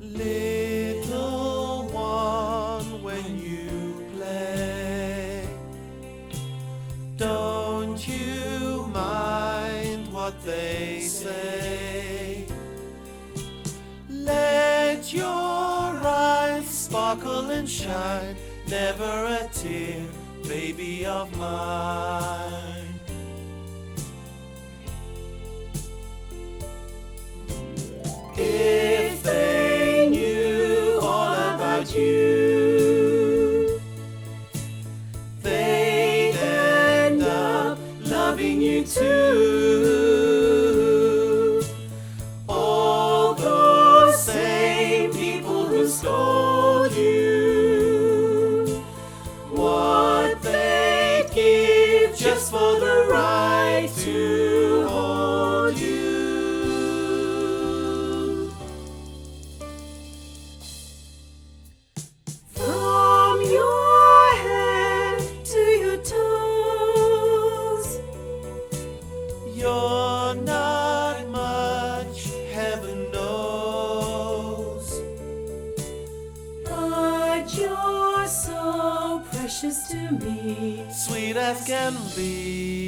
Little one, when you play, don't you mind what they say. Let your eyes sparkle and shine, never a tear, baby of mine. If they knew all about you, they'd end up loving you too. All those same people who scold you, what they'd give just for the right to hold you. From your head to your toes, you're not much, heaven knows, but you're so precious to me. sweet as can be.